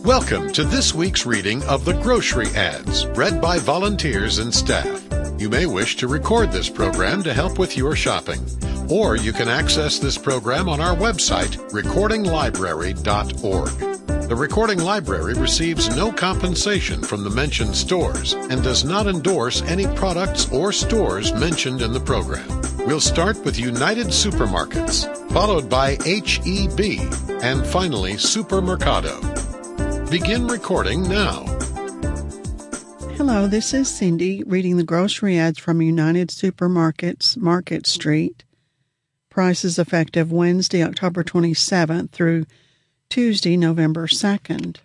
Welcome to this week's reading of the Grocery Ads, read by volunteers and staff. You may wish to record this program to help with your shopping, or you can access this program on our website, recordinglibrary.org. The Recording Library receives no compensation from the mentioned stores and does not endorse any products or stores mentioned in the program. We'll start with United Supermarkets, followed by H-E-B, and finally Supermercado. Begin recording now. Hello, this is Cindy reading the grocery ads from United Supermarkets, Market Street. Prices effective Wednesday, October 27th through Tuesday, November 2nd.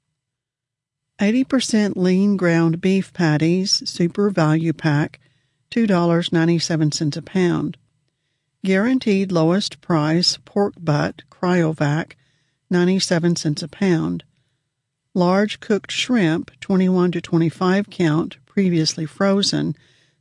80% lean ground beef patties, Super Value Pack, $2.97 a pound. Guaranteed lowest price pork butt, Cryovac, 97 cents a pound. Large cooked shrimp, 21 to 25 count, previously frozen,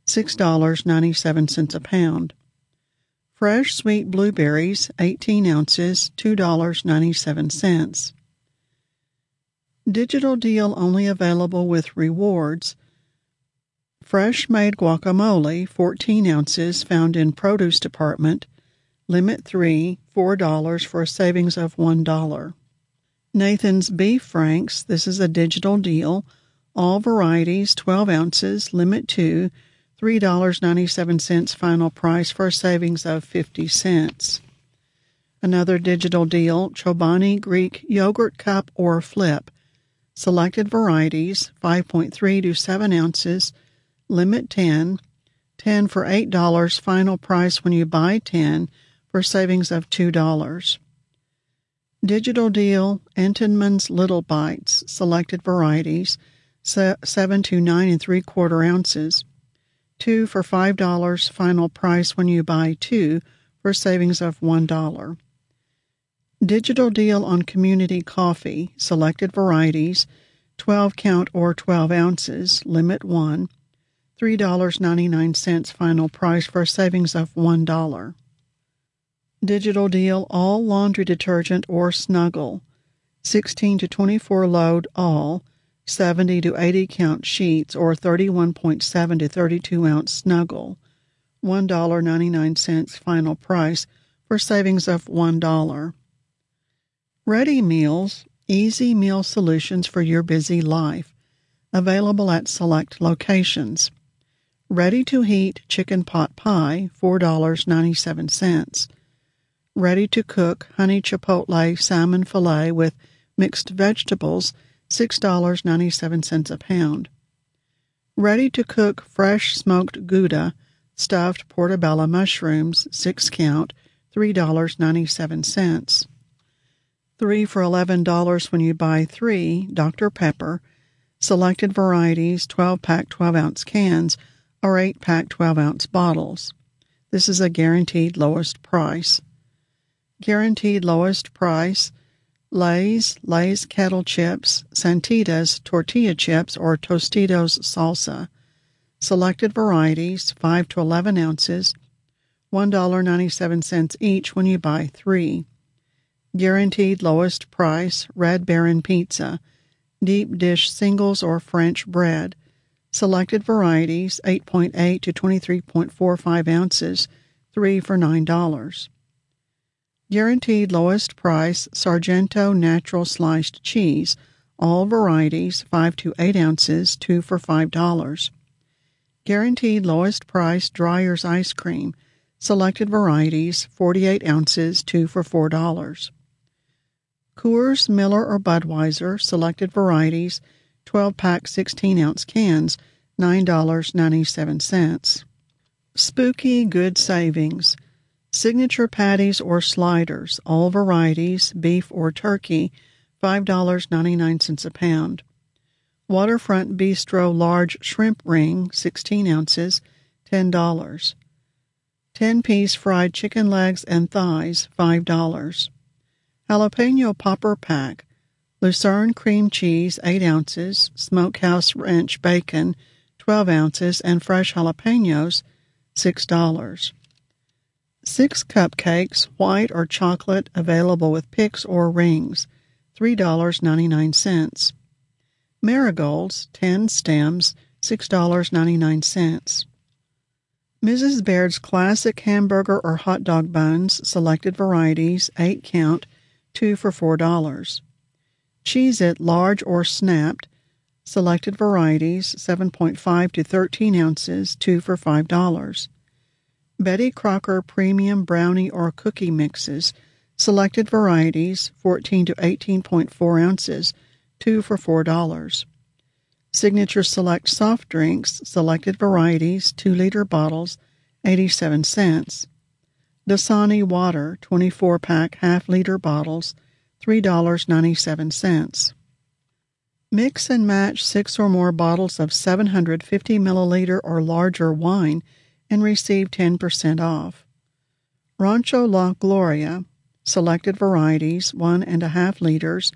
$6.97 a pound. Fresh sweet blueberries, 18 ounces, $2.97. Digital deal only available with rewards. Fresh made guacamole, 14 ounces, found in produce department. Limit 3, $4 for a savings of $1. Nathan's Beef Franks, this is a digital deal. All varieties, 12 ounces, limit 2, $3.97 final price for a savings of 50 cents. Another digital deal, Chobani Greek Yogurt Cup or Flip. Selected varieties, 5.3 to 7 ounces, limit 10, 10 for $8 final price when you buy 10 for savings of $2. Digital deal, Entenmann's Little Bites, selected varieties, 7 to 9 3/4 ounces, 2 for $5 final price when you buy 2 for savings of $1. Digital deal on community coffee, selected varieties, 12 count or 12 ounces, limit 1, $3.99 final price for savings of $1. Digital deal all laundry detergent or Snuggle, 16 to 24 load all, 70 to 80 count sheets or 31.7 to 32 ounce Snuggle, $1.99 final price for savings of $1. Ready meals, easy meal solutions for your busy life, available at select locations. Ready-to-heat chicken pot pie, $4.97. Ready-to-cook honey chipotle salmon fillet with mixed vegetables, $6.97 a pound. Ready-to-cook fresh smoked Gouda, stuffed portobello mushrooms, 6 count, $3.97. 3 for $11 when you buy 3, Dr. Pepper, selected varieties, 12-pack 12-ounce cans, or 8-pack 12-ounce bottles. This is a guaranteed lowest price. Guaranteed lowest price, Lay's kettle chips, Santitas tortilla chips or Tostitos salsa. Selected varieties, 5 to 11 ounces, $1.97 each when you buy 3. Guaranteed lowest price, Red Baron pizza, deep dish singles or French bread. Selected varieties, 8.8 to 23.45 ounces, 3 for $9. Guaranteed lowest price, Sargento natural sliced cheese, all varieties, 5 to 8 ounces, 2 for $5. Guaranteed lowest price, Dreyer's ice cream, selected varieties, 48 ounces, 2 for $4. Coors, Miller, or Budweiser, selected varieties, 12-pack 16-ounce cans, $9.97. Spooky Good Savings, signature patties or sliders, all varieties, beef or turkey, $5.99 a pound. Waterfront Bistro large shrimp ring, 16 ounces, $10. 10-piece fried chicken legs and thighs, $5. Jalapeno popper pack, Lucerne cream cheese, 8 ounces, Smokehouse Ranch bacon, 12 ounces, and fresh jalapenos, $6. 6 cupcakes, white or chocolate, available with picks or rings, $3.99. Marigolds, 10 stems, $6.99. Mrs. Baird's classic hamburger or hot dog buns, selected varieties, 8 count, 2 for $4. Cheez-It large or snapped, selected varieties, 7.5 to 13 ounces, 2 for $5. Betty Crocker premium brownie or cookie mixes, selected varieties, 14 to 18.4 ounces, 2 for $4. Signature Select soft drinks, selected varieties, 2-liter bottles, 87 cents. Dasani water, 24-pack half-liter bottles, $3.97. Mix and match 6 or more bottles of 750 milliliter or larger wine and receive 10% off. Rancho La Gloria, selected varieties, 1.5 liters,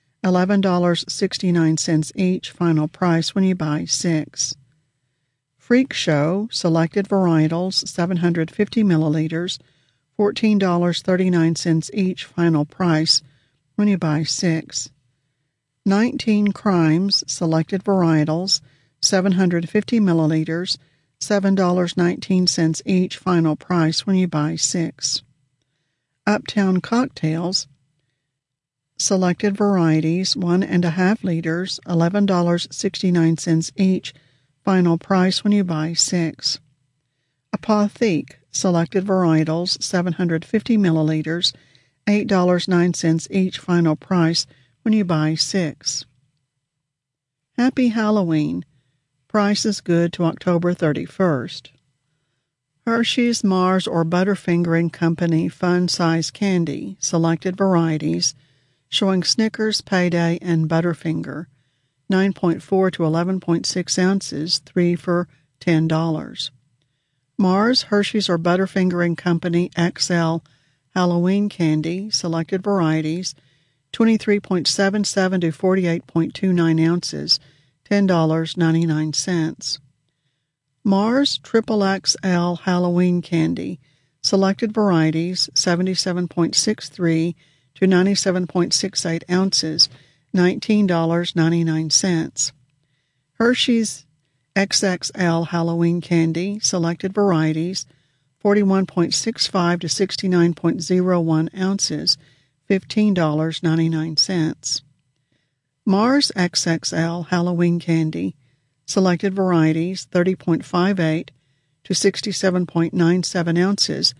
$11.69 each, final price when you buy 6. Freak Show, selected varietals, 750 milliliters, $14.39 each, final price when you buy 6. 19 Crimes, selected varietals, 750 milliliters, $7.19 each, final price when you buy 6. Uptown Cocktails, selected varieties, 1.5 liters, $11.69 each, final price when you buy 6. Apothique, selected varietals, 750 milliliters, $8.09 each, final price when you buy 6. Happy Halloween. Price is good to October 31st. Hershey's, Mars, or Butterfinger and Company Fun Size Candy, selected varieties, showing Snickers, Payday, and Butterfinger, 9.4 to 11.6 ounces, 3 for $10. Mars, Hershey's, or Butterfinger and Company XL Halloween Candy, selected varieties, 23.77 to 48.29 ounces, $10.99. Mars XXXL Halloween Candy, selected varieties, 77.63 to 97.68 ounces, $19.99. Hershey's XXL Halloween Candy, selected varieties, 41.65 to 69.01 ounces, $15.99. Mars XXL Halloween Candy, selected varieties, 30.58 to 67.97 ounces,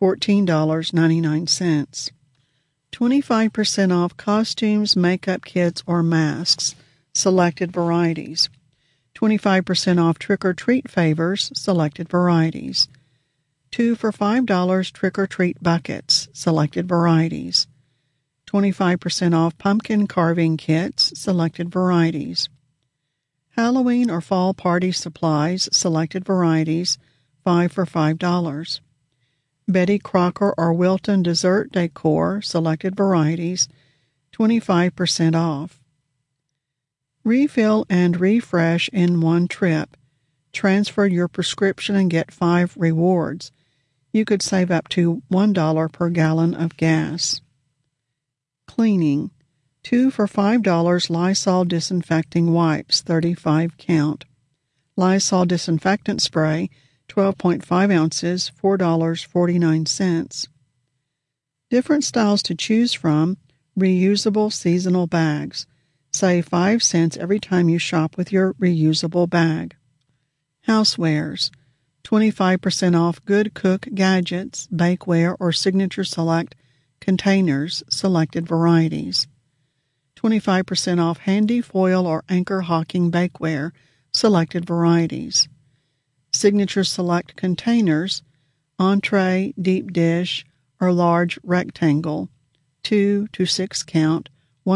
$14.99. 25% off costumes, makeup kits, or masks, selected varieties. 25% off trick-or-treat favors, selected varieties. 2 for $5 trick-or-treat buckets, selected varieties. 25% off pumpkin carving kits, selected varieties. Halloween or fall party supplies, selected varieties, 5 for $5. Betty Crocker or Wilton dessert decor, selected varieties, 25% off. Refill and refresh in one trip. Transfer your prescription and get 5 rewards. You could save up to $1 per gallon of gas. Cleaning. 2 for $5 Lysol disinfecting wipes, 35 count. Lysol disinfectant spray, 12.5 ounces, $4.49. Different styles to choose from. Reusable seasonal bags. Save 5 cents every time you shop with your reusable bag. Housewares. 25% off Good Cook gadgets, bakeware, or Signature Select containers, selected varieties. 25% off handy foil or anchor hawking bakeware, selected varieties. Signature Select containers, entree, deep dish, or large rectangle, 2 to 6 count,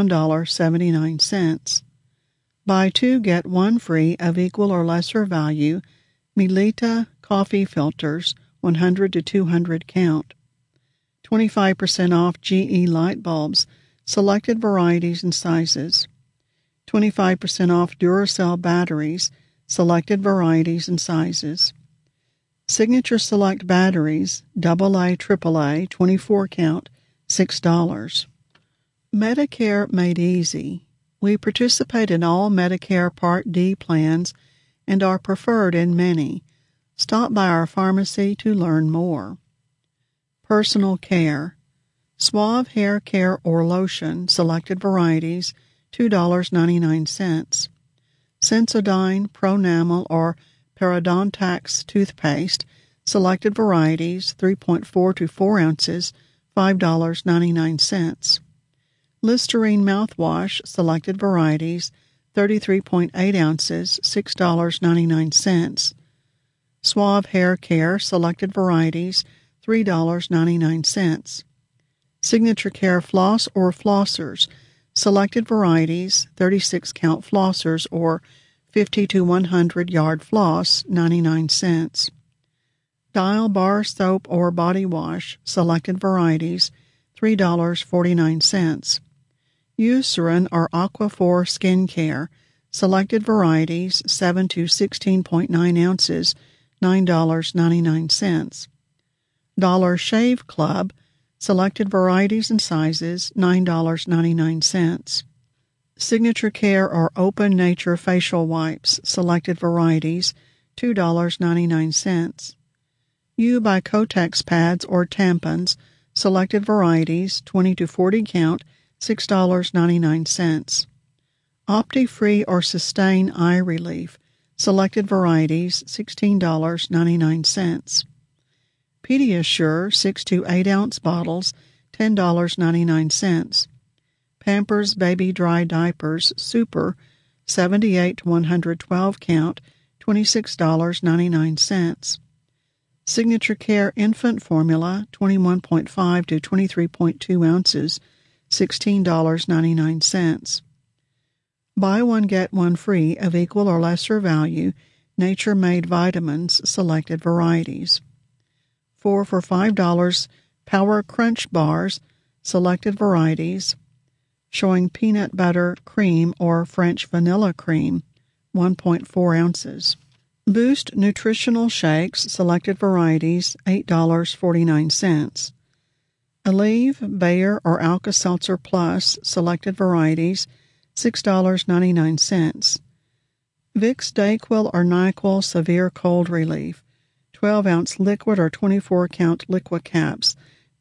$1.79. Buy 2, get 1 free of equal or lesser value, Melita coffee filters, 100 to 200 count. 25% off GE light bulbs, selected varieties and sizes. 25% off Duracell batteries, selected varieties and sizes. Signature Select batteries, AA, AAA, 24 count, $6. Medicare Made Easy. We participate in all Medicare Part D plans and are preferred in many. Stop by our pharmacy to learn more. Personal Care. Suave Hair Care or Lotion, selected varieties, $2.99. Sensodyne, Pronamel, or Parodontax toothpaste, selected varieties, 3.4 to 4 ounces, $5.99. Listerine mouthwash, selected varieties, 33.8 ounces, $6.99. Suave Hair Care, selected varieties, $3.99. Signature Care Floss or Flossers, selected varieties, 36-count flossers or 50 to 100 yard floss, 99 cents. Dial Bar Soap or Body Wash, selected varieties, $3.49. Eucerin or Aquaphor Skin Care, selected varieties, 7 to 16.9 ounces, $9.99. Dollar Shave Club, selected varieties and sizes, $9.99. Signature Care or Open Nature Facial Wipes, selected varieties, $2.99. U by Kotex Pads or Tampons, selected varieties, 20 to 40 count, $6.99. Opti-Free or Sustain Eye Relief, selected varieties, $16.99. Pediasure 6 to 8 ounce bottles, $10.99. Pampers Baby Dry Diapers Super, 78 to 112 count, $26.99. Signature Care Infant Formula, 21.5 to 23.2 ounces, $16.99. Buy one, get one free of equal or lesser value, Nature-Made Vitamins, selected varieties. 4 for $5 Power Crunch Bars, selected varieties, showing peanut butter cream or French vanilla cream, 1.4 ounces. Boost Nutritional Shakes, selected varieties, $8.49. Aleve, Bayer, or Alka-Seltzer Plus, selected varieties, $6.99. Vicks DayQuil or NyQuil Severe Cold Relief, 12-ounce liquid or 24-count liquid caps,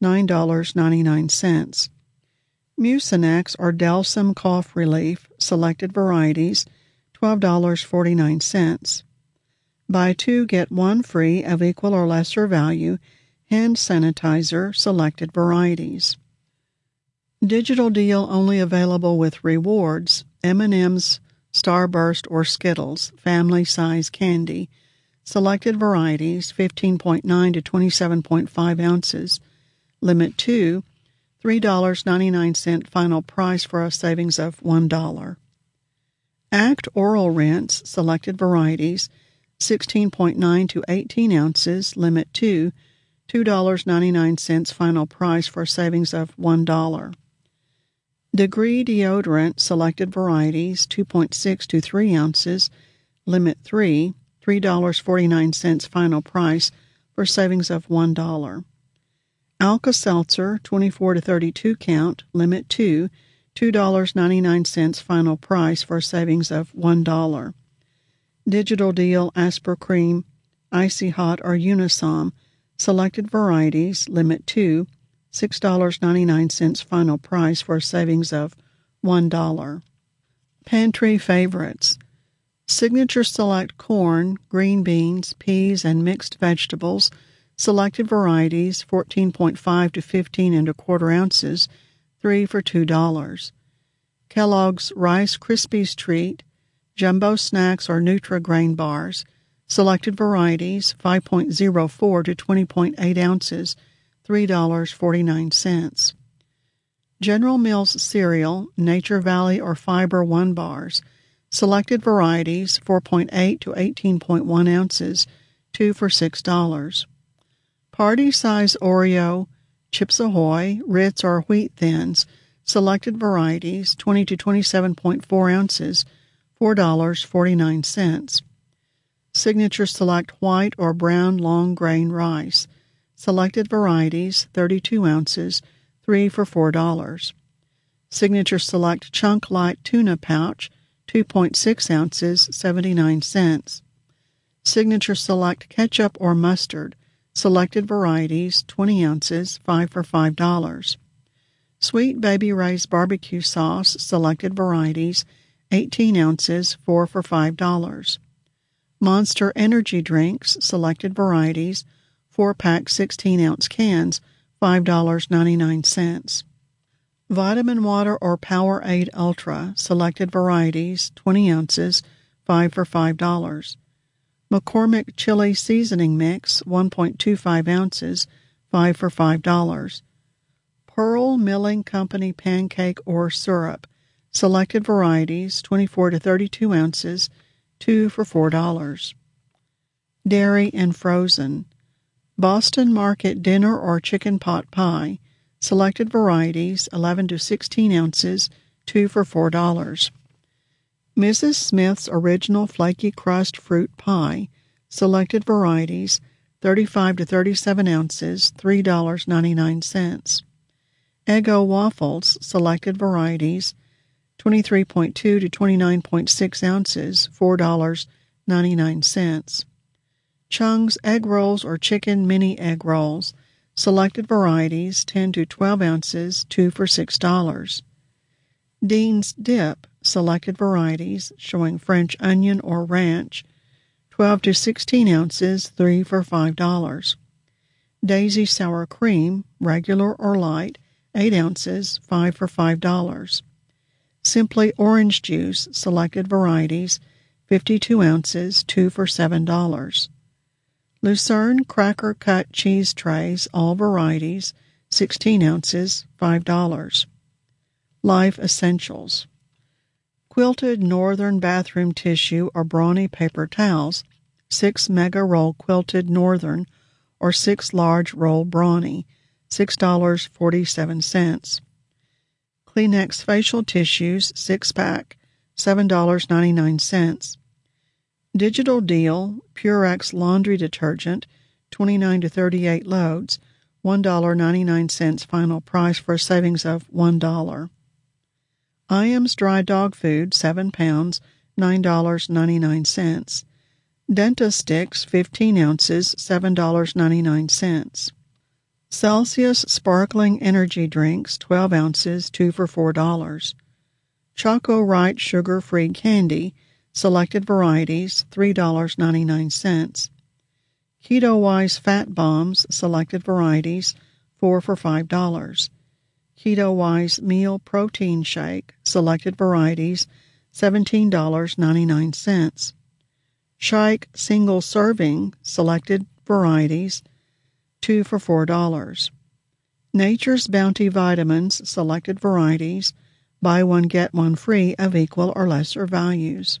$9.99. Mucinex or Delsym Cough Relief, selected varieties, $12.49. Buy 2, get 1 free of equal or lesser value, hand sanitizer, selected varieties. Digital deal only available with rewards, M&M's, Starburst, or Skittles, family size candy, selected varieties, 15.9 to 27.5 ounces, limit 2, $3.99 final price for a savings of $1. Act Oral Rinse, selected varieties, 16.9 to 18 ounces, limit 2, $2.99 final price for savings of $1. Degree Deodorant, selected varieties, 2.6 to 3 ounces, limit 3, $3.49 final price for savings of $1. Alka-Seltzer, 24 to 32 count, limit 2, $2.99 final price for savings of $1. Digital deal Aspercream, Icy Hot, or Unisom, selected varieties, limit 2, $6.99 final price for savings of $1. Pantry Favorites. Signature Select Corn, Green Beans, Peas, and Mixed Vegetables, selected varieties, 14.5 to 15 1/4 ounces, 3 for $2. Kellogg's Rice Krispies Treat, Jumbo Snacks or Nutri-Grain Bars, selected varieties, 5.04 to 20.8 ounces, $3.49. General Mills Cereal, Nature Valley or Fiber 1 bars, selected varieties, 4.8 to 18.1 ounces, 2 for $6. Party Size Oreo, Chips Ahoy, Ritz or Wheat Thins, selected varieties, 20 to 27.4 ounces, $4.49. Signature Select White or Brown Long Grain Rice, selected varieties, 32 ounces, 3 for $4. Signature Select Chunk Light Tuna Pouch, 2.6 ounces, 79 cents. Signature Select Ketchup or Mustard, selected varieties, 20 ounces, 5 for $5. Sweet Baby Ray's Barbecue Sauce, selected varieties, 18 ounces, 4 for $5. Monster Energy Drinks, selected varieties, 4-pack 16-ounce cans, $5.99. Vitamin Water or Powerade Ultra, selected varieties, 20 ounces, 5 for $5. McCormick Chili Seasoning Mix, 1.25 ounces, 5 for $5. Pearl Milling Company Pancake or Syrup, selected varieties, 24 to 32 ounces, 2 for $4. Dairy and Frozen. Boston Market Dinner or Chicken Pot Pie, selected varieties, 11 to 16 ounces, 2 for $4. Mrs. Smith's Original Flaky Crust Fruit Pie, selected varieties, 35 to 37 ounces, $3.99. Eggo Waffles, selected varieties, 23.2 to 29.6 ounces, $4.99. Chung's Egg Rolls or Chicken Mini Egg Rolls, selected varieties, 10 to 12 ounces, 2 for $6. Dean's Dip, selected varieties, showing French onion or ranch, 12 to 16 ounces, 3 for $5. Daisy Sour Cream, regular or light, 8 ounces, 5 for $5. Simply Orange Juice, selected varieties, 52 ounces, 2 for $7. Lucerne Cracker Cut Cheese Trays, all varieties, 16 ounces, $5. Life Essentials. Quilted Northern Bathroom Tissue or Brawny Paper Towels, 6 Mega Roll Quilted Northern or 6 Large Roll Brawny, $6.47. Kleenex Facial Tissues, 6-pack, $7.99. Digital Deal Purex Laundry Detergent, 29 to 38 loads, $1.99 final price for a savings of $1. Iams Dry Dog Food, 7 pounds, $9.99. Denta-Sticks, 15 ounces, $7.99. Celsius Sparkling Energy Drinks, 12 ounces, 2 for $4. Choco Right Sugar-Free Candy, selected varieties, $3.99. Keto Wise Fat Bombs, selected varieties, 4 for $5. Keto Wise Meal Protein Shake, selected varieties, $17.99. Shike Single Serving, selected varieties, 2 for $4. Nature's Bounty Vitamins, selected varieties, buy one get one free of equal or lesser values.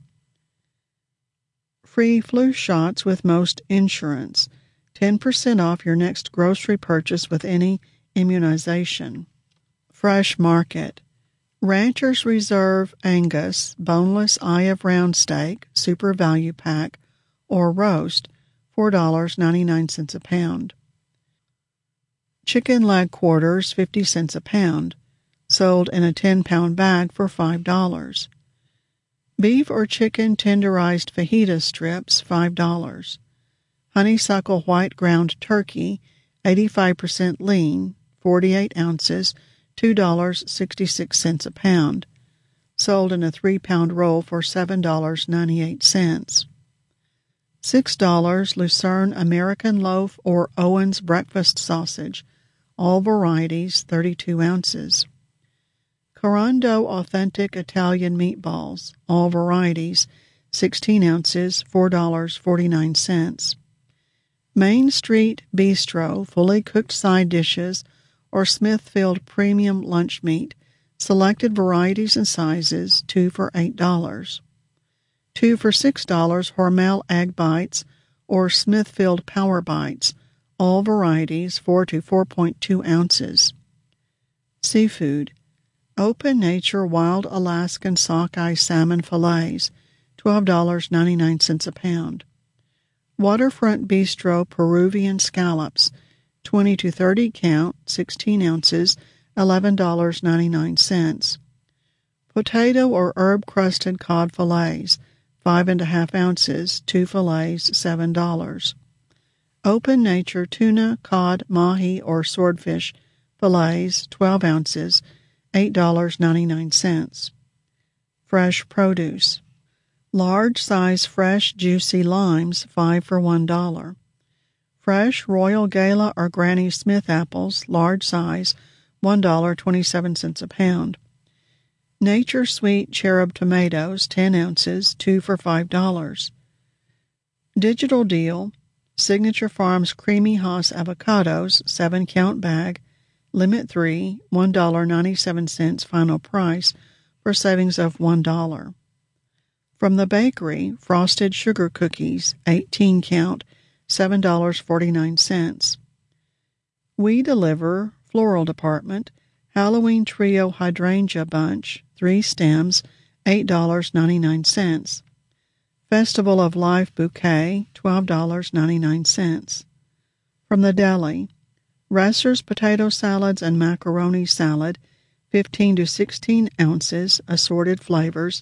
Free flu shots with most insurance, 10% off your next grocery purchase with any immunization. Fresh Market. Rancher's Reserve Angus Boneless Eye of Round Steak, Super Value Pack, or Roast, $4.99 a pound. Chicken leg quarters, 50 cents a pound, sold in a 10-pound bag for $5. Beef or chicken tenderized fajita strips, $5. Honeysuckle white ground turkey, 85% lean, 48 ounces, $2.66 a pound, sold in a 3-pound roll for $7.98. $6 Lucerne American Loaf or Owens Breakfast Sausage, all varieties, 32 ounces. Carando Authentic Italian Meatballs, all varieties, 16 ounces, $4.49. Main Street Bistro Fully Cooked Side Dishes or Smithfield Premium Lunch Meat, selected varieties and sizes, 2 for $8. 2 for $6 Hormel Egg Bites or Smithfield Power Bites, all varieties, 4 to 4.2 ounces. Seafood. Open Nature Wild Alaskan Sockeye Salmon Fillets, $12.99 a pound. Waterfront Bistro Peruvian Scallops, 20 to 30 count, 16 ounces, $11.99. Potato or herb-crusted cod fillets, 5½ ounces, 2 fillets, $7. Open Nature tuna, cod, mahi, or swordfish fillets, 12 ounces, $8.99. Fresh produce. Large size fresh juicy limes, 5 for $1. Fresh Royal Gala or Granny Smith apples, large size, $1.27 a pound. Nature Sweet Cherub tomatoes, 10 ounces, 2 for $5. Digital deal. Signature Farms Creamy Hass avocados, 7-count bag, limit 3, $1.97 final price for savings of $1. From the bakery, frosted sugar cookies, 18-count, $7.49. We deliver floral department, Halloween Trio Hydrangea Bunch, 3 stems, $8.99. Festival of Life Bouquet, $12.99. From the deli, Resser's potato salads and macaroni salad, 15 to 16 ounces, assorted flavors,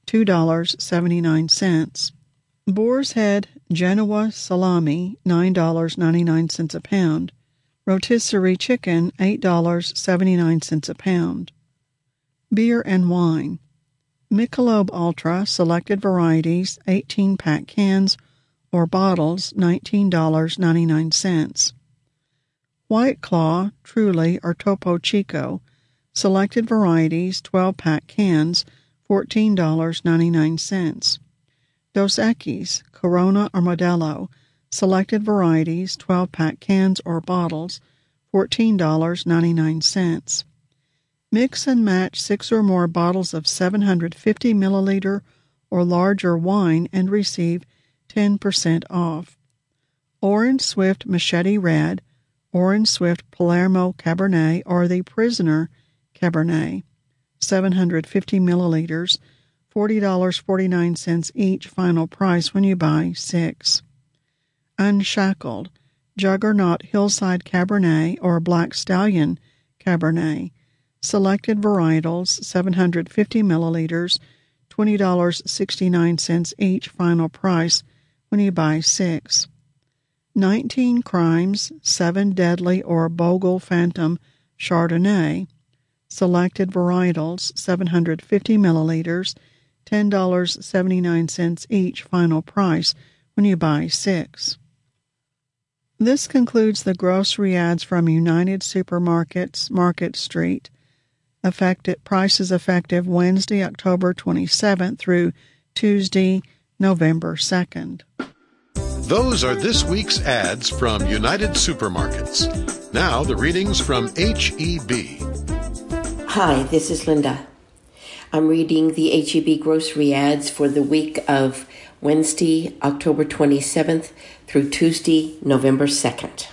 $2.79. Boar's Head Genoa salami, $9.99 a pound. Rotisserie chicken, $8.79 a pound. Beer and wine. Michelob Ultra selected varieties, 18-pack cans or bottles, $19.99. White Claw, Truly, or Topo Chico selected varieties, 12-pack cans, $14.99. Dos Equis, Corona or Modelo selected varieties, 12-pack cans or bottles, $14.99. Mix and match 6 or more bottles of 750 milliliter or larger wine and receive 10% off. Orange Swift Machete Red, Orange Swift Palermo Cabernet, or the Prisoner Cabernet, 750 milliliters, $40.49 each final price when you buy 6. Unshackled Juggernaut Hillside Cabernet or Black Stallion Cabernet, selected varietals, 750 milliliters, $20.69 each final price when you buy 6. 19 Crimes 7 Deadly or Bogle Phantom Chardonnay, selected varietals, 750 milliliters, $10.79 each final price when you buy 6. This concludes the grocery ads from United Supermarkets, Market Street. Prices effective Wednesday, October 27th through Tuesday, November 2nd. Those are this week's ads from United Supermarkets. Now the readings from H-E-B. Hi, this is Linda. I'm reading the H-E-B grocery ads for the week of Wednesday, October 27th through Tuesday, November 2nd.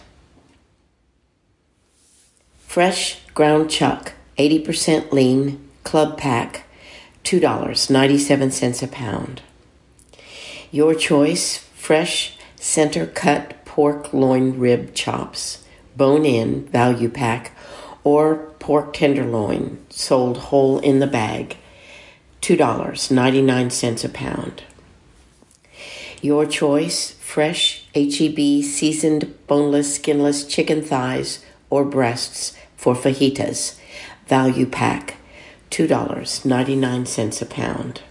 Fresh ground chuck, 80% lean, club pack, $2.97 a pound. Your choice, fresh center-cut pork loin rib chops, bone-in value pack, or pork tenderloin sold whole in the bag, $2.99 a pound. Your choice, fresh H-E-B seasoned boneless, skinless chicken thighs or breasts for fajitas, value pack, $2.99 a pound.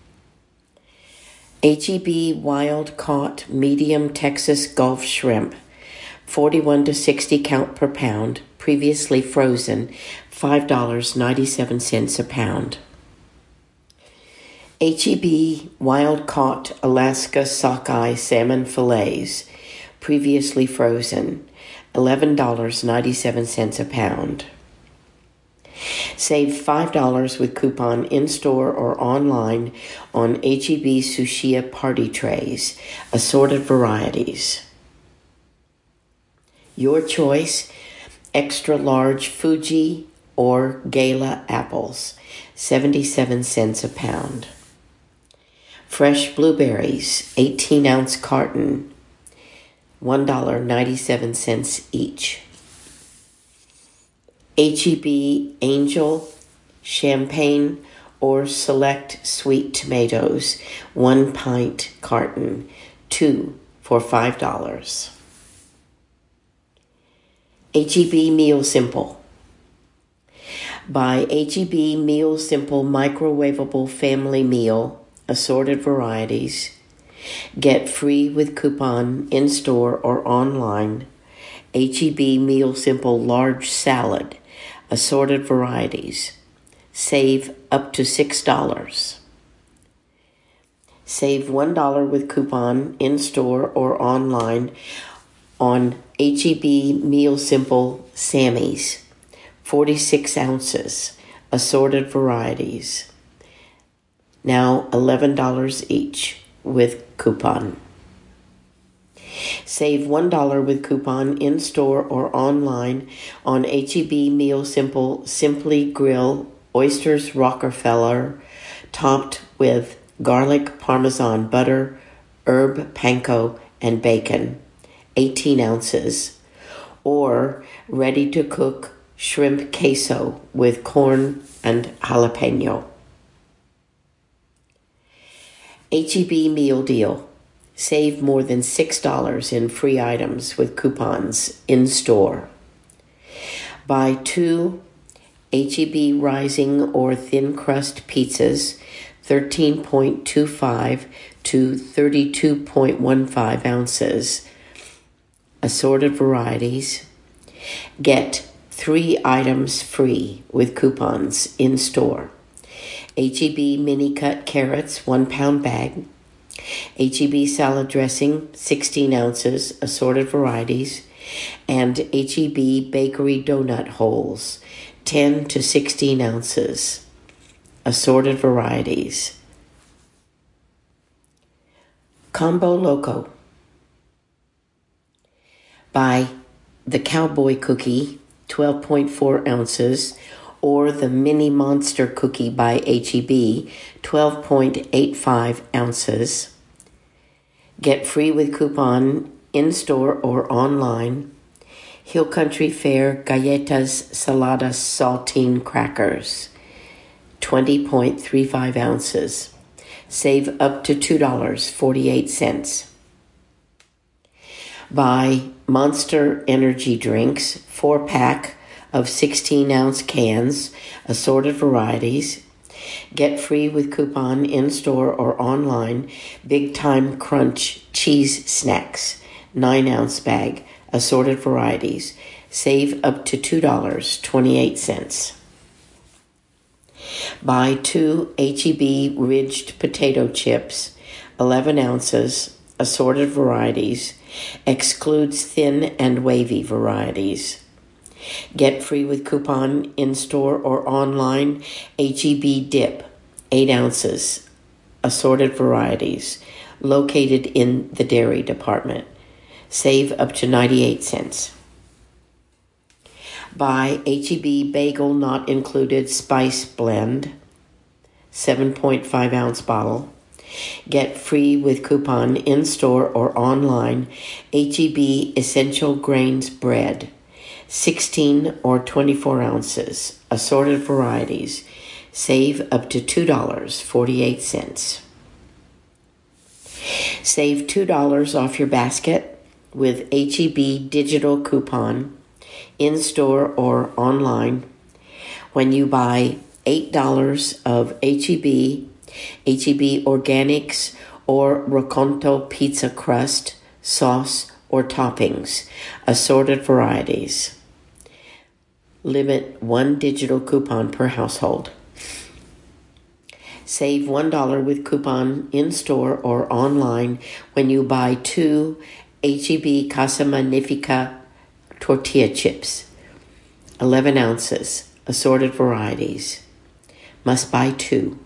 H-E-B wild-caught medium Texas Gulf shrimp, 41 to 60 count per pound, previously frozen, $5.97 a pound. H-E-B wild-caught Alaska sockeye salmon fillets, previously frozen, $11.97 a pound. Save $5 with coupon in-store or online on H-E-B Sushia party trays, assorted varieties. Your choice, extra large Fuji or Gala apples, 77 cents a pound. Fresh blueberries, 18-ounce carton, $1.97 each. H-E-B Angel, Champagne, or Select Sweet Tomatoes, 1 pint carton, 2 for $5. H-E-B Meal Simple. Buy H-E-B Meal Simple microwavable family meal, assorted varieties. Get free with coupon in-store or online. H-E-B Meal Simple large salad, assorted varieties. Save up to $6. Save $1 with coupon in-store or online on H-E-B Meal Simple Sammy's, 46 ounces, assorted varieties. Now $11 each with coupon. Save $1 with coupon in-store or online on H-E-B Meal Simple Simply Grill Oysters Rockefeller, topped with garlic parmesan butter, herb panko, and bacon, 18 ounces, or ready-to-cook shrimp queso with corn and jalapeno. H-E-B Meal Deal. Save more than $6 in free items with coupons in-store. Buy 2 H-E-B Rising or Thin Crust pizzas, 13.25 to 32.15 ounces, assorted varieties. Get 3 items free with coupons in-store. H-E-B Mini Cut Carrots, 1 pound bag. H-E-B Salad Dressing, 16 ounces, assorted varieties. And H-E-B Bakery Donut Holes, 10 to 16 ounces, assorted varieties. Combo Loco. Buy the Cowboy Cookie, 12.4 ounces, or the Mini Monster Cookie by H-E-B, 12.85 ounces. Get free with coupon in-store or online. Hill Country Fair Galletas Saladas Saltine Crackers, 20.35 ounces. Save up to $2.48. Buy Monster Energy Drinks, 4-pack of 16-ounce cans, assorted varieties. Get free with coupon in-store or online. Big Time Crunch Cheese Snacks, 9-ounce bag, assorted varieties. Save up to $2.28. Buy 2 H-E-B Ridged Potato Chips, 11 ounces, assorted varieties. Excludes thin and wavy varieties. Get free with coupon in-store or online. H-E-B Dip, 8 ounces, assorted varieties, located in the dairy department. Save up to 98 cents. Buy H-E-B Bagel Not Included Spice Blend, 7.5 ounce bottle. Get free with coupon in-store or online. H-E-B Essential Grains Bread, 16 or 24 ounces, assorted varieties. Save up to $2.48. Save $2 off your basket with H-E-B digital coupon in-store or online when you buy $8 of H-E-B Organics or Racconto pizza crust, sauce, or toppings, assorted varieties. Limit 1 digital coupon per household. Save $1 with coupon in-store or online when you buy 2 H-E-B Casa Magnifica tortilla chips, 11 ounces, assorted varieties. Must buy 2.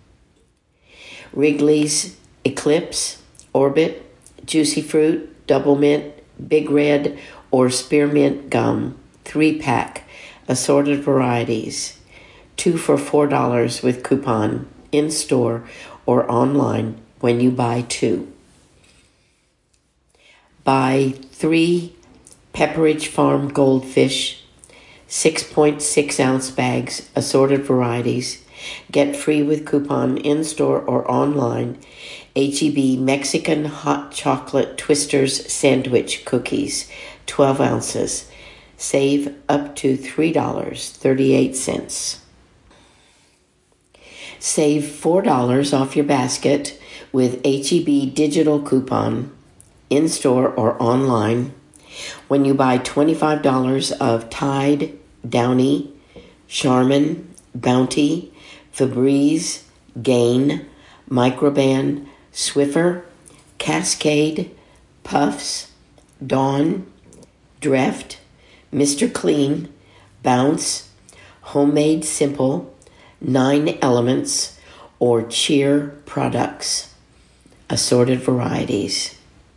Wrigley's Eclipse, Orbit, Juicy Fruit, Double Mint, Big Red, or Spearmint Gum, 3-pack, assorted varieties. 2 for $4 with coupon in-store or online when you buy 2. Buy 3 Pepperidge Farm Goldfish, 6.6-ounce bags, assorted varieties. Get free with coupon in-store or online. H-E-B Mexican Hot Chocolate Twisters Sandwich Cookies, 12 ounces. Save up to $3.38. Save $4 off your basket with H-E-B digital coupon in-store or online when you buy $25 of Tide, Downy, Charmin, Bounty, Febreze, Gain, Microban, Swiffer, Cascade, Puffs, Dawn, Dreft, Mr. Clean, Bounce, Homemade Simple, 9 Elements, or Cheer products. Assorted varieties.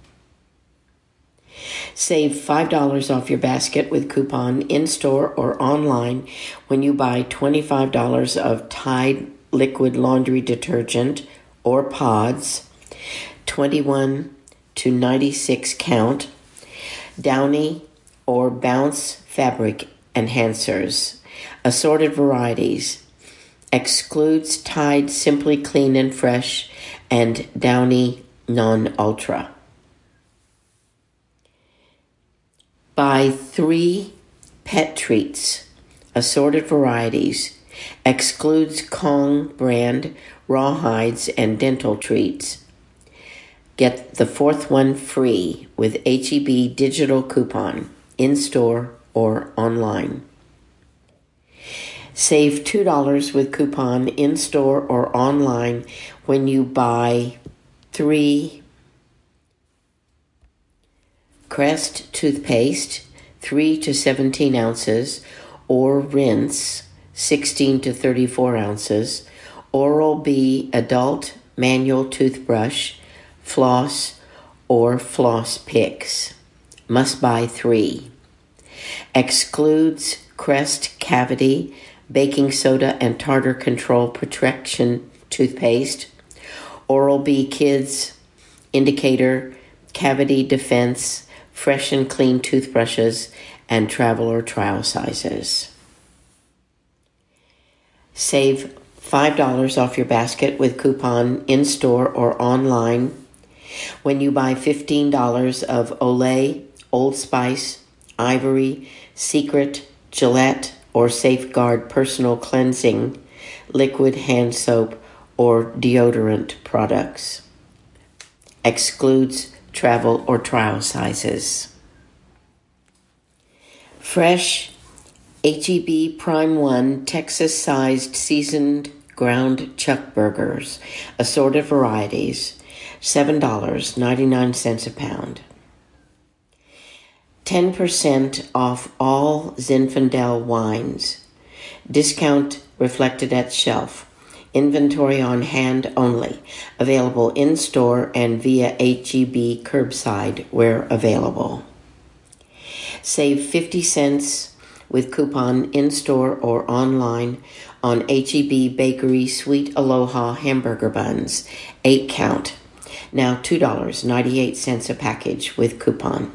Save $5 off your basket with coupon in-store or online when you buy $25 of Tide liquid laundry detergent or pods, 21 to 96 count, Downy or Bounce fabric enhancers. Assorted varieties. Excludes Tide Simply Clean and Fresh and Downy Non-Ultra. Buy 3 pet treats, assorted varieties, excludes Kong brand, rawhides, and dental treats. Get the 4th one free with H-E-B digital coupon, in-store or online. Save $2 with coupon in-store or online when you buy 3 Crest toothpaste, 3 to 17 ounces, or Rinse, 16 to 34 ounces, Oral-B adult manual toothbrush, floss, or floss picks. Must buy 3. Excludes Crest cavity, baking soda, and tartar control protection toothpaste, Oral-B Kids indicator, cavity defense, fresh and clean toothbrushes, and travel or trial sizes. Save $5 off your basket with coupon in-store or online when you buy $15 of Olay, Old Spice, Ivory, Secret, Gillette, or Safeguard personal cleansing, liquid hand soap, or deodorant products. Excludes travel or trial sizes. Fresh H-E-B Prime 1 Texas-sized seasoned ground chuck burgers, assorted varieties, $7.99 a pound. 10% off all Zinfandel wines. Discount reflected at shelf. Inventory on hand only. Available in-store and via H-E-B curbside where available. Save 50 cents with coupon in-store or online on H-E-B Bakery Sweet Aloha hamburger buns, 8 count. Now $2.98 a package with coupon.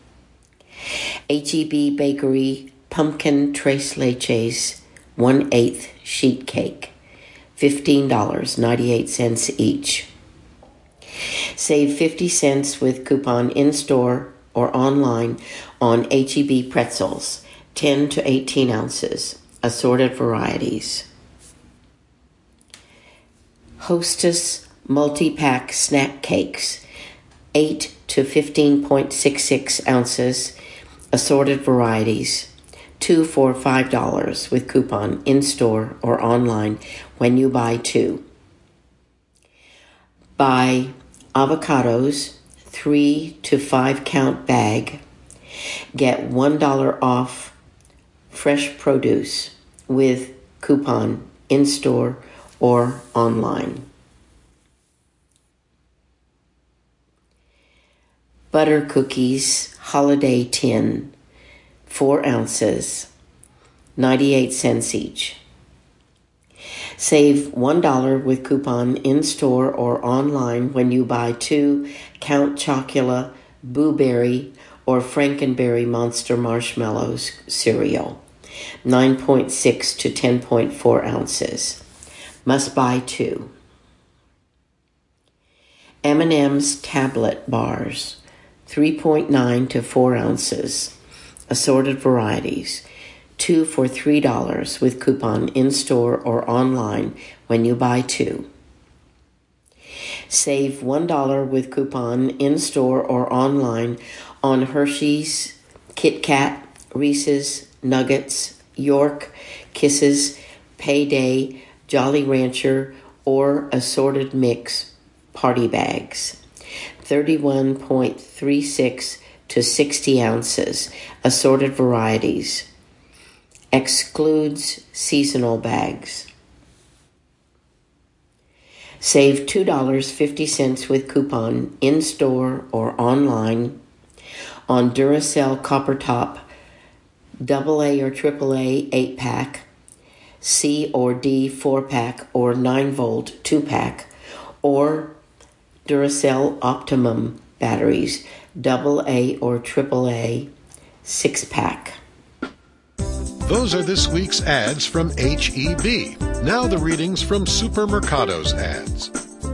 H-E-B Bakery Pumpkin Tres Leches, 1/8 sheet cake, $15.98 each. Save 50 cents with coupon in-store or online on H-E-B pretzels, 10 to 18 ounces, assorted varieties. Hostess multi-pack snack cakes, 8 to 15.66 ounces, assorted varieties, 2 for $5 with coupon in-store or online when you buy 2. Buy avocados, 3 to 5 count bag. Get $1 off fresh produce with coupon in-store or online. Butter cookies, holiday tin, 4 ounces, 98 cents each. Save $1 with coupon in-store or online when you buy 2 Count Chocula, Boo Berry, or Frankenberry Monster Marshmallows cereal. 9.6 to 10.4 ounces. Must buy 2. M&M's tablet bars, 3.9 to 4 ounces. Assorted varieties. 2 for $3 with coupon in-store or online when you buy 2. Save $1 with coupon in-store or online on Hershey's, Kit Kat, Reese's, Nuggets, York, Kisses, Payday, Jolly Rancher, or assorted mix party bags. 31.36 to 60 ounces. Assorted varieties. Excludes seasonal bags. Save $2.50 with coupon in-store or online on Duracell Copper Top AA or AAA 8-pack, C or D 4-pack or 9-volt 2-pack, or Duracell Optimum batteries AA or AAA 6-pack. Those are this week's ads from H-E-B. Now the readings from Supermercado's ads.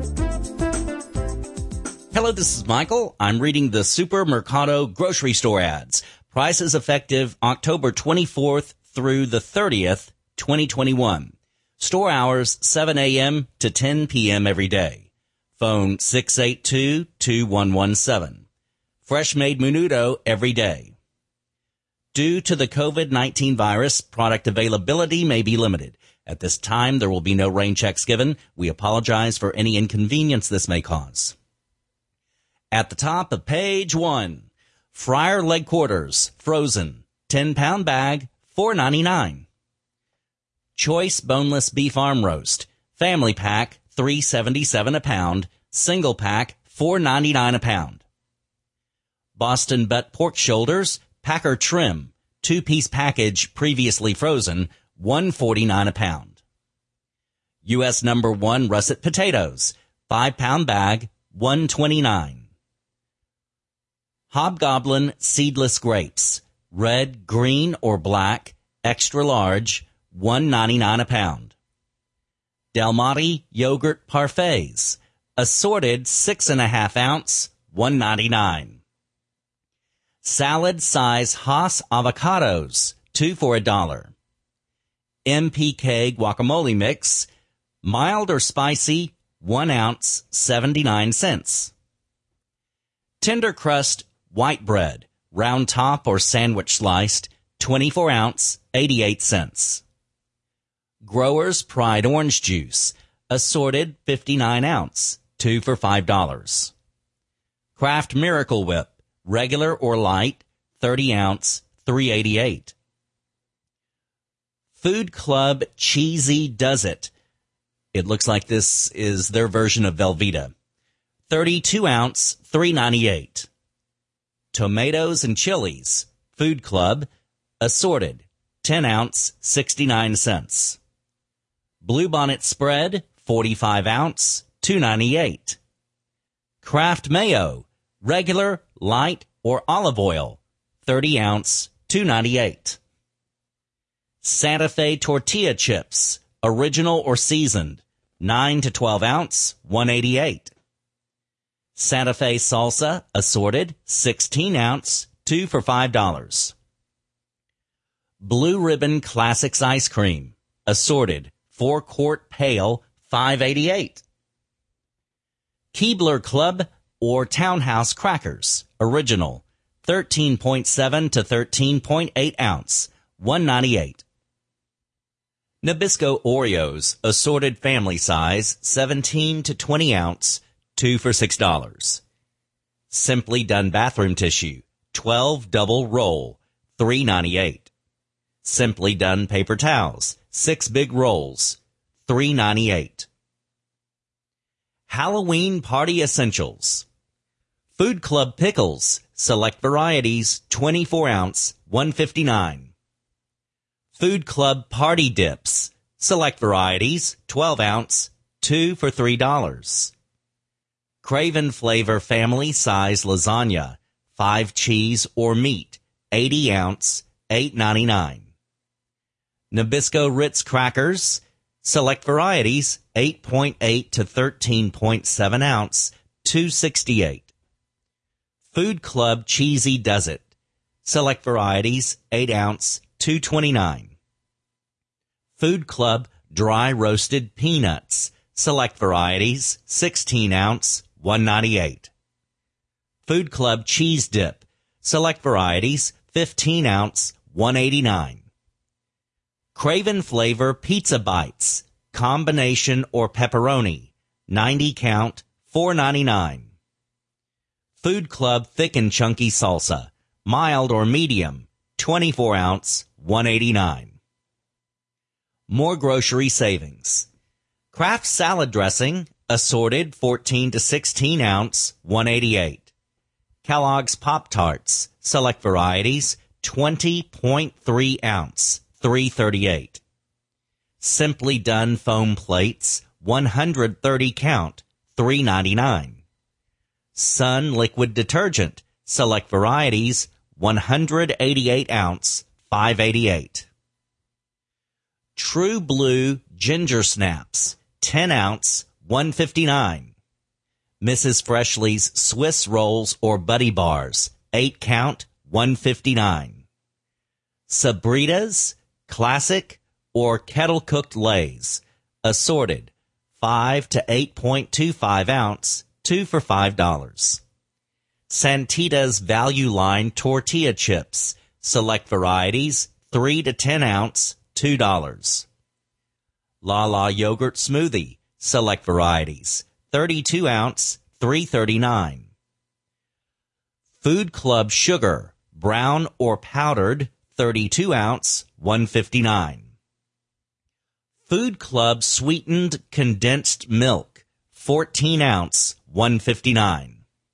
Hello, this is Michael. I'm reading the Supermercado grocery store ads. Prices effective October 24th through the 30th, 2021. Store hours 7 a.m. to 10 p.m. every day. Phone 682-2117. Fresh made Menudo every day. Due to the COVID-19 virus, product availability may be limited. At this time, there will be no rain checks given. We apologize for any inconvenience this may cause. At the top of page 1, Fryer leg quarters, frozen, 10-pound bag, $4.99. Choice boneless beef arm roast, family pack, $3.77 a pound, single pack, $4.99 a pound. Boston butt pork shoulders, Packer trim, 2-piece package previously frozen, $1.49 a pound. U.S. No. 1 russet potatoes, 5-pound bag, $1.29. Hobgoblin seedless grapes, red, green, or black, extra large, $1.99 a pound. Del Monte yogurt parfaits, assorted 6.5 ounce, $1.99. Salad size Hass avocados, 2 for $1. MPK guacamole mix, mild or spicy, 1 ounce, 79 cents. Tender crust white bread, round top or sandwich sliced, 24 ounce, 88 cents. Growers Pride orange juice, assorted 59 ounce, 2 for $5. Kraft Miracle Whip, regular or light, 30 ounce, $3.88. Food Club Cheesy Does It. It looks like this is their version of Velveeta. 32 ounce, $3.98. Tomatoes and chilies, Food Club, assorted, 10 ounce, 69 cents. Bluebonnet spread, 45 ounce, $2.98. Kraft mayo, regular, light, or olive oil, 30 ounce, $2.98. Santa Fe tortilla chips, original or seasoned, 9 to 12 ounce, $1.88. Santa Fe salsa, assorted, 16 ounce, 2 for $5. Blue Ribbon Classics ice cream, assorted, 4-quart pail, $5.88. Keebler Club or Townhouse crackers, original, 13.7 to 13.8 ounce, $1.98. Nabisco Oreos, assorted family size, 17 to 20 ounce, 2 for $6. Simply Done bathroom tissue, 12 double roll, $3.98. Simply Done paper towels, 6 big rolls, $3.98. Halloween party essentials. Food Club pickles, select varieties, 24 ounce, $1.59. Food Club party dips, select varieties, 12 ounce, 2 for $3. Craven Flavor family size lasagna, 5 cheese or meat, 80 ounce, $8.99. Nabisco Ritz crackers, select varieties, 8.8 to 13.7 ounce, $2.68. Food Club Cheesy Does It, select varieties, 8 ounce, $2.29. Food Club Dry Roasted Peanuts, select varieties, 16 ounce, $1.98. Food Club Cheese Dip, select varieties, 15 ounce, $1.89. Craven Flavor Pizza Bites, combination or pepperoni, 90 count, $4.99. Food Club Thick and Chunky Salsa, mild or medium, 24 ounce, $1.89. More grocery savings. Kraft salad dressing, assorted 14 to 16 ounce, $1.88. Kellogg's Pop-Tarts, select varieties, 20.3 ounce, $3.38. Simply Done foam plates, 130 count, $3.99. Sun liquid detergent, select varieties, 188 ounce, $5.88. True Blue Ginger Snaps, 10 ounce, $1.59. Mrs. Freshly's Swiss Rolls or Buddy Bars, 8 count, $1.59. Sabritas, Classic, or Kettle Cooked Lays, assorted, 5 to 8.25 ounce, 2 for $5. Santita's Value Line Tortilla Chips, select varieties, 3 to 10 ounce, $2. La Yogurt Smoothie, select varieties, 32 ounce, $3.39. Food Club Sugar, brown or powdered, 32 ounce, $1.59. Food Club Sweetened Condensed Milk, 14 ounce, $1.59.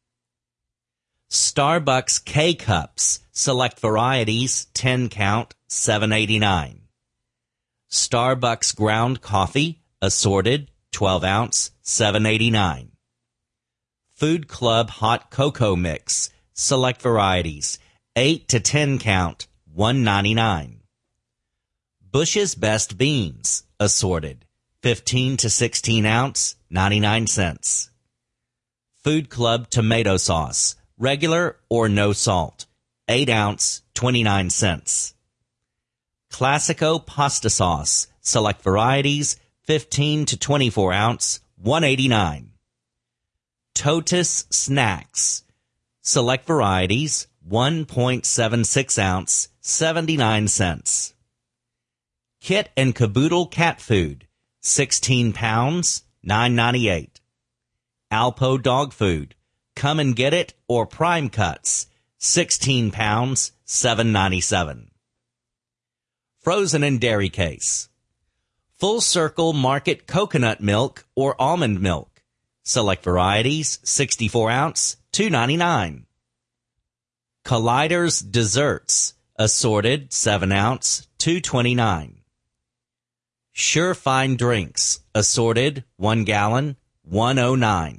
Starbucks K-Cups, select varieties, 10 count, $7.89. Starbucks Ground Coffee, assorted, 12 ounce, $7.89. Food Club Hot Cocoa Mix, select varieties, 8 to 10 count, $1.99. Bush's Best Beans, assorted, 15 to 16 ounce, 99 cents. Food Club Tomato Sauce, regular or no salt, 8 ounce, 29 cents. Classico Pasta Sauce, select varieties, 15 to 24 ounce, $1.89. Totus Snacks, select varieties, 1.76 ounce, 79 cents. Kit and Caboodle Cat Food, 16 pounds, $9.98. Alpo Dog Food, Come and Get It or Prime Cuts, 16 pounds, $7.97. Frozen and Dairy Case. Full Circle Market Coconut Milk or Almond Milk, select varieties, 64 ounce, $2.99. Collider's Desserts, assorted, 7 ounce, $2.29. Sure Fine Drinks, assorted, 1 gallon, $1.09.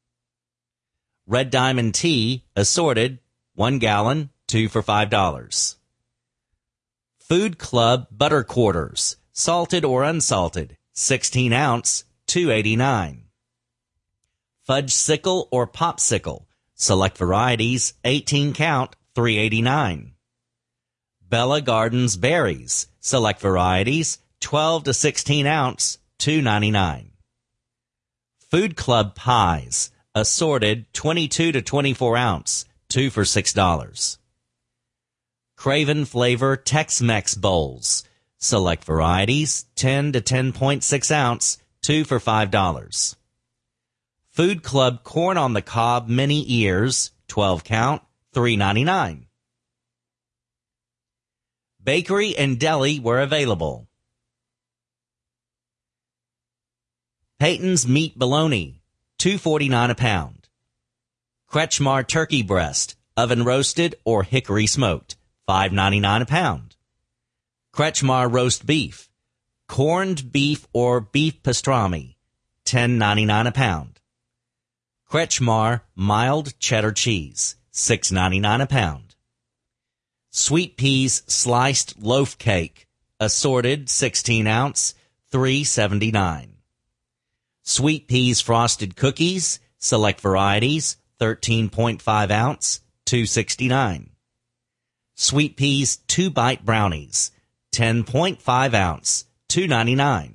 Red Diamond Tea, assorted, 1 gallon, 2 for $5. Food Club Butter Quarters, salted or unsalted, 16 ounce, $2.89. Fudge Sickle or Popsicle, select varieties, 18 count, $3.89. Bella Gardens Berries, select varieties, 12 to 16 ounce, $2.99. Food Club Pies, assorted, 22 to 24 ounce, 2 for $6. Craven Flavor Tex-Mex Bowls, select varieties, 10 to 10.6 ounce, 2 for $5. Food Club Corn on the Cob Mini Ears, 12 count, $3.99. Bakery and deli were available. Peyton's Meat Bologna, $2.49 a pound. Kretschmar Turkey Breast, oven roasted or hickory smoked, $5.99 a pound. Kretschmar Roast Beef, corned beef or beef pastrami, $10.99 a pound. Kretschmar Mild Cheddar Cheese, $6.99 a pound. Sweet Peas Sliced Loaf Cake, assorted 16 ounce, $3.79. Sweet peas frosted cookies, select varieties, 13.5 ounce, $2.69. Sweet peas 2-bite brownies, 10.5 ounce, $2.99.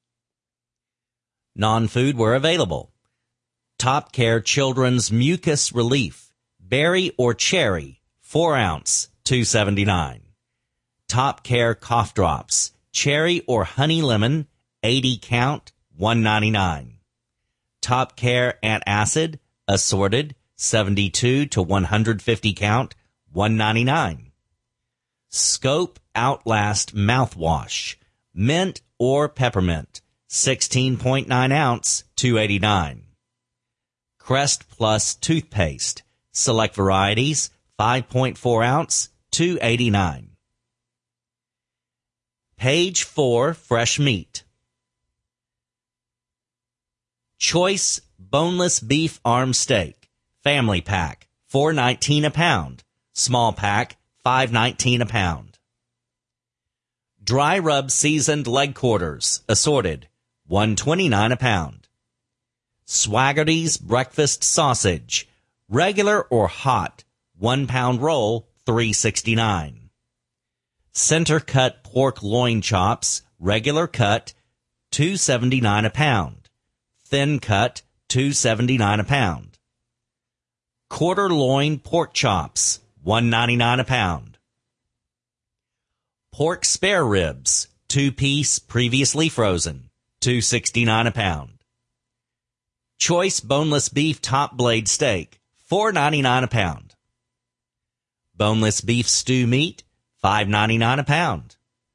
Non-food were available. Top Care Children's Mucus Relief, berry or cherry, 4 ounce, $2.79. Top Care Cough Drops, cherry or honey lemon, 80 count, $1.99. Top Care Antacid, assorted, 72 to 150 count, $1.99. Scope Outlast mouthwash, mint or peppermint, 16.9 ounce, $2.89. Crest Plus toothpaste, select varieties, 5.4 ounce, $2.89. Page 4 fresh meat. Choice boneless beef arm steak, family pack, $4.19 a pound. Small pack, $5.19 a pound. Dry rub seasoned leg quarters, assorted, $1.29 a pound. Swaggerty's breakfast sausage, regular or hot, 1 pound roll, $3.69. Center cut pork loin chops, regular cut, $2.79 a pound. Thin cut, $2.79 a pound. Quarter loin pork chops, $1.99 a pound. Pork spare ribs, 2-piece, previously frozen, $2.69 a pound. Choice boneless beef top blade steak, $4.99 a pound. Boneless beef stew meat, $5.99 a pound.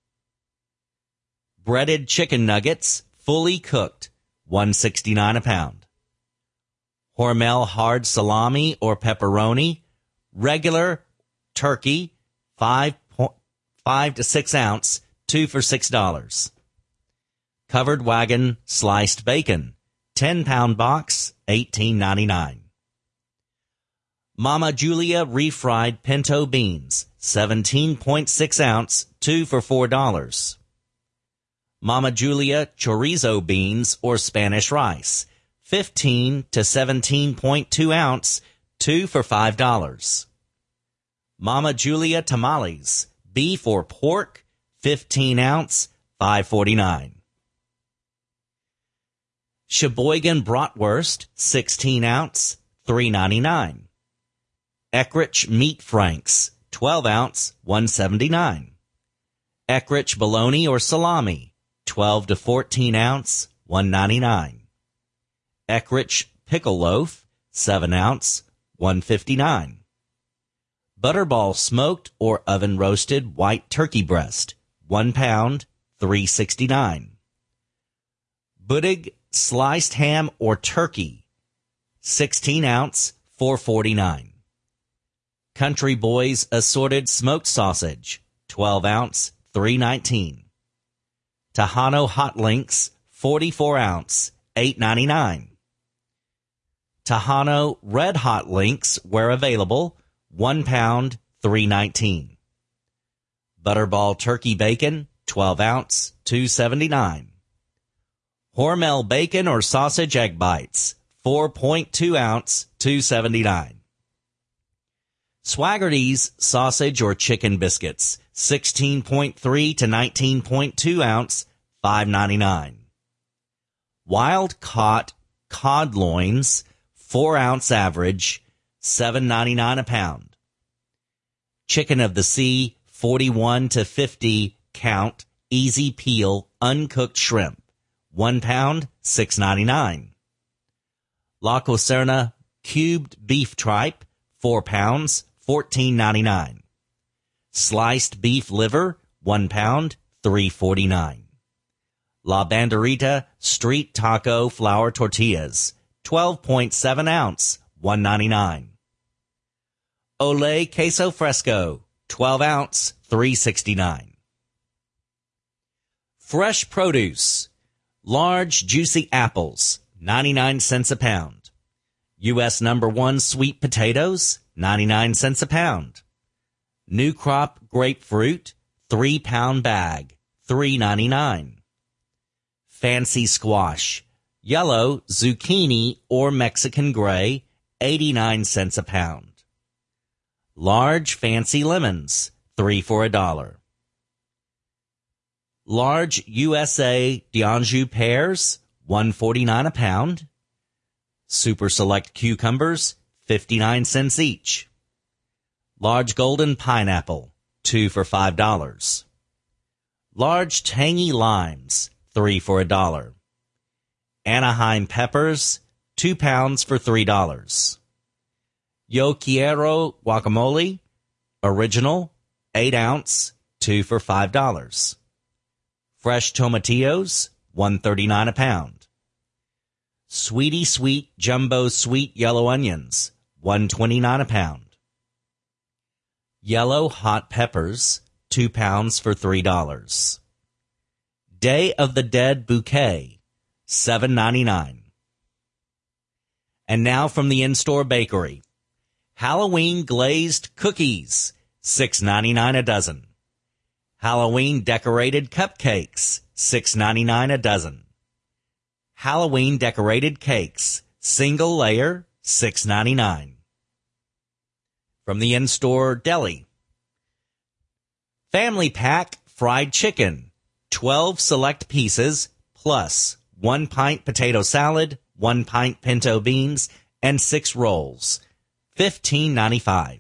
Breaded chicken nuggets, fully cooked, $1.69 a pound. Hormel hard salami or pepperoni, regular turkey, 5 to 6 ounce, 2 for $6. Covered wagon sliced bacon, 10-pound box, $18.99. Mama Julia refried pinto beans, 17.6 ounce, 2 for $4. Mama Julia chorizo beans or Spanish rice, 15 to 17.2 ounce, 2 for $5. Mama Julia tamales, beef or pork, 15 ounce, $5.49. Sheboygan bratwurst, 16 ounce, $3.99. Eckrich meat franks, 12 ounce, $1.79. Eckrich bologna or salami, 12 to 14 ounce, $1.99. Eckrich pickle loaf, 7 ounce, $1.59. Butterball smoked or oven roasted white turkey breast, 1 pound, $3.69. Buddig sliced ham or turkey, 16 ounce, $4.49. Country Boys assorted smoked sausage, 12 ounce, $3.19. Tejano hot links, 44 ounce, $8.99. Tejano red hot links where available, 1 pound, $3.19. Butterball turkey bacon, 12 ounce, $2.79. Hormel bacon or sausage egg bites, 4.2 ounce, $2.79. Swaggerty's sausage or chicken biscuits, 16.3 to 19.2 ounce, $5.99. Wild caught cod loins, 4 ounce average, $7.99 a pound. Chicken of the sea, 41 to 50 count, easy peel, uncooked shrimp, 1 pound, $6.99. La Coserna cubed beef tripe, 4 pounds, $14.99. Sliced beef liver, 1 pound, $3.49. La Banderita street taco flour tortillas, 12.7 ounce, $1.99. Olé queso fresco, 12 ounce, $3.69. Fresh produce, large juicy apples, 99 cents a pound. U.S. #1 sweet potatoes, 99 cents a pound. New crop grapefruit, 3-pound bag, $3.99. Fancy squash, yellow, zucchini, or Mexican gray, 89 cents a pound. Large fancy lemons, 3 for $1. Large USA D'Anjou pears, $1.49 a pound. Super select cucumbers, 59 cents each. Large golden pineapple, 2 for $5. Large tangy limes, 3 for $1. Anaheim peppers, 2 pounds for $3. Yo Quiero guacamole, original, 8 ounce, 2 for $5. Fresh tomatillos, $1.39 a pound. Sweetie Sweet jumbo sweet yellow onions, $1.29 a pound. Yellow hot peppers, 2 pounds for $3. Day of the Dead bouquet, $7.99. And now from the in-store bakery, Halloween glazed cookies, $6.99 a dozen. Halloween decorated cupcakes, $6.99 a dozen. Halloween decorated cakes, single layer, $6.99. From the in-store deli, family pack fried chicken, 12 select pieces, plus 1 pint potato salad, 1 pint pinto beans, and 6 rolls, $15.95.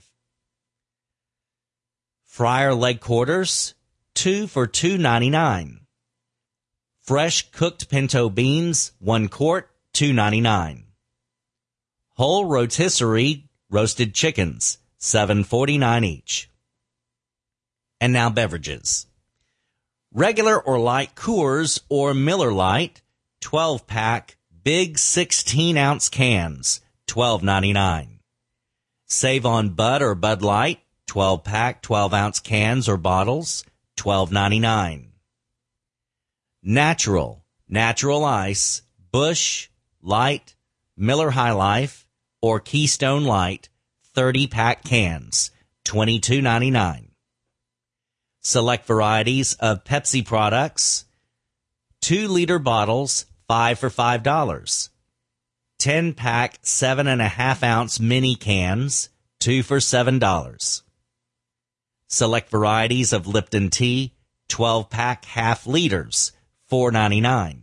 Fryer leg quarters, 2 for $2.99. Fresh cooked pinto beans, 1 quart, $2.99. Whole rotisserie roasted chickens, $7.49 each. And now beverages. Regular or light Coors or Miller Lite, 12-pack, big 16-ounce cans, $12.99. Save on Bud or Bud Light, 12-pack, 12-ounce cans or bottles, $12.99. Natural Ice, Busch, Light, Miller High Life, or Keystone Light, 30-pack cans, $22.99. Select varieties of Pepsi products, 2-liter bottles, 5 for $5. 10-pack, 7.5-ounce mini cans, 2 for $7. Select varieties of Lipton tea, 12-pack half liters, $4.99.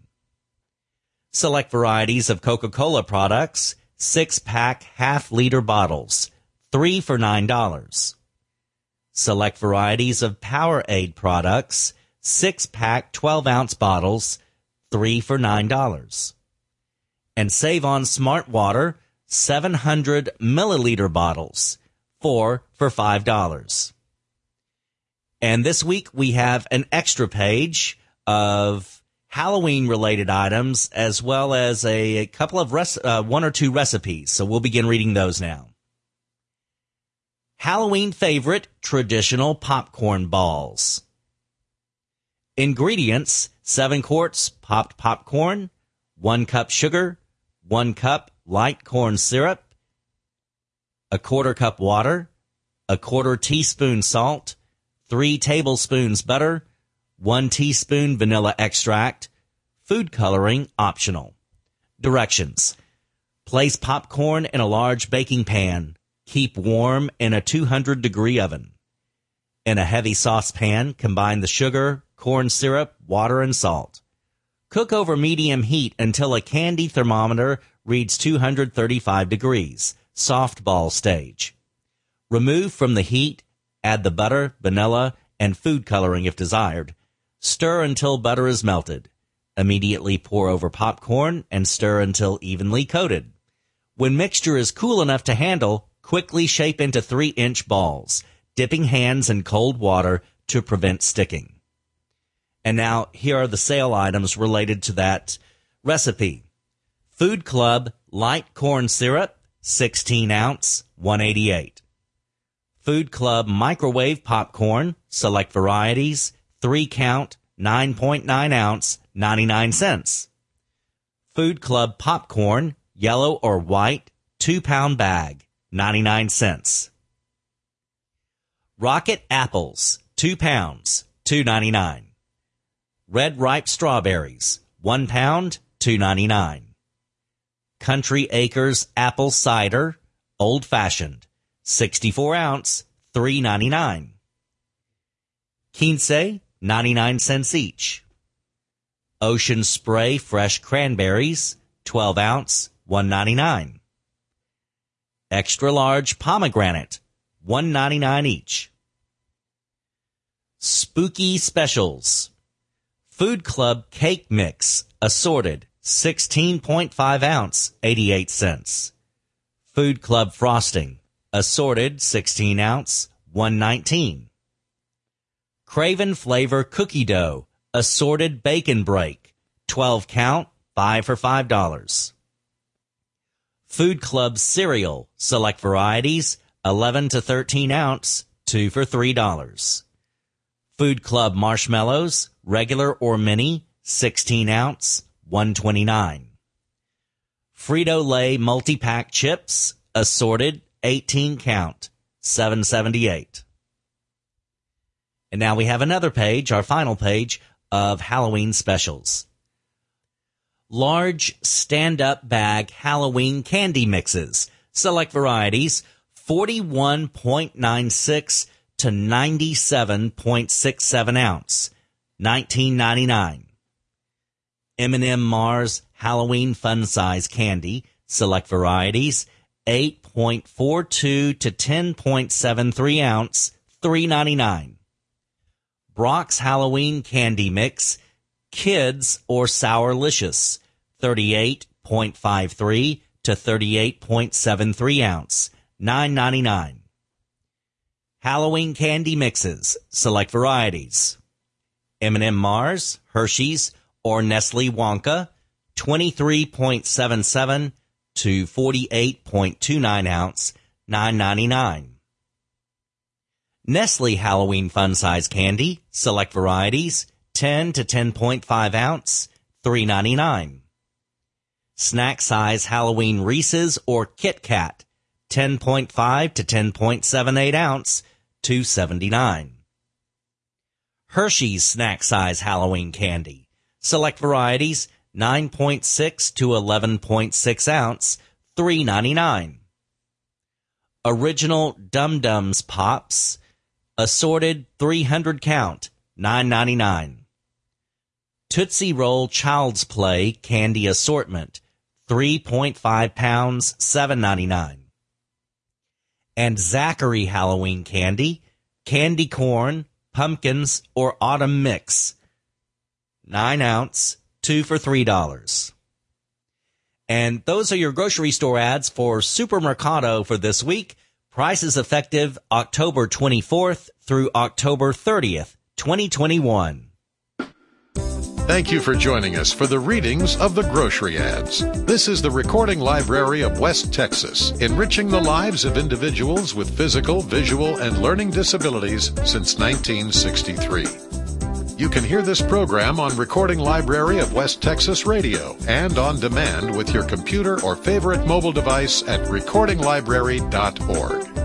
Select varieties of Coca-Cola products, 6-pack half-liter bottles, 3 for $9. Select varieties of Powerade products, 6-pack 12-ounce bottles, 3 for $9. And save on Smart Water, 700 milliliter bottles, 4 for $5. And this week we have an extra page of Halloween-related items, as well as a couple of 1 or 2 recipes. So we'll begin reading those now. Halloween favorite, traditional popcorn balls. Ingredients, 7 quarts popped popcorn, 1 cup sugar, 1 cup light corn syrup, 1/4 cup water, 1/4 teaspoon salt, 3 tablespoons butter, 1 teaspoon vanilla extract, food coloring optional. Directions. Place popcorn in a large baking pan. Keep warm in a 200-degree oven. In a heavy saucepan, combine the sugar, corn syrup, water, and salt. Cook over medium heat until a candy thermometer reads 235 degrees, soft ball stage. Remove from the heat, add the butter, vanilla, and food coloring if desired. Stir until butter is melted. Immediately pour over popcorn and stir until evenly coated. When mixture is cool enough to handle, quickly shape into 3-inch balls, dipping hands in cold water to prevent sticking. And now, here are the sale items related to that recipe. Food Club light corn syrup, 16 ounce, $1.88. Food Club microwave popcorn, select varieties, 3 count, 9.9 ounce, 99 cents. Food Club popcorn, yellow or white, 2-pound bag, 99 cents. Rocket apples, 2 pounds, $2.99. Red ripe strawberries, 1 pound, $2.99. Country Acres apple cider, old fashioned, 64 ounce, $3.99. Quince, 99 cents each. Ocean Spray fresh cranberries, 12 ounce, $1.99. Extra large pomegranate, $1.99 each. Spooky Specials. Food Club cake mix, assorted, 16.5 ounce, 88 cents. Food Club frosting, assorted, 16 ounce, $1.19. Craven Flavor cookie dough, assorted bacon break, 12 count, 5 for $5. Food Club cereal, select varieties, 11 to 13 ounce, 2 for $3. Food Club marshmallows, regular or mini, 16 ounce, $1.29. Frito-Lay multi-pack chips, assorted, 18 count, $7.78. And now we have another page, our final page, of Halloween specials. Large stand-up bag Halloween candy mixes, select varieties, 41.96 to 97.67 ounce, $19.99. M&M Mars Halloween Fun Size Candy, select varieties, 8.42 to 10.73 ounce, $3.99. Brock's Halloween Candy Mix, Kids or Sourlicious, 38.53 to 38.73 ounce, $9.99. Halloween Candy Mixes, select varieties. M&M Mars, Hershey's, or Nestle Wonka, 23.77 to 48.29 ounce, $9.99. Nestle Halloween Fun Size Candy, select varieties, 10 to 10.5 ounce, $3.99. Snack Size Halloween Reese's or Kit Kat, 10.5 to 10.78 ounce, $2.79. Hershey's Snack Size Halloween Candy, select varieties, 9.6 to 11.6 ounce, $3.99. Original Dum Dums Pops, assorted 300 count, $9.99. Tootsie Roll Child's Play Candy Assortment, 3.5 pounds, $7.99. And Zachary Halloween Candy, candy corn, pumpkins, or autumn mix, 9 ounce, 2 for $3. And those are your grocery store ads for Supermercado for this week. Prices effective October 24th through October 30th, 2021. Thank you for joining us for the readings of the grocery ads. This is the Recording Library of West Texas, enriching the lives of individuals with physical, visual, and learning disabilities since 1963. You can hear this program on Recording Library of West Texas Radio and on demand with your computer or favorite mobile device at recordinglibrary.org.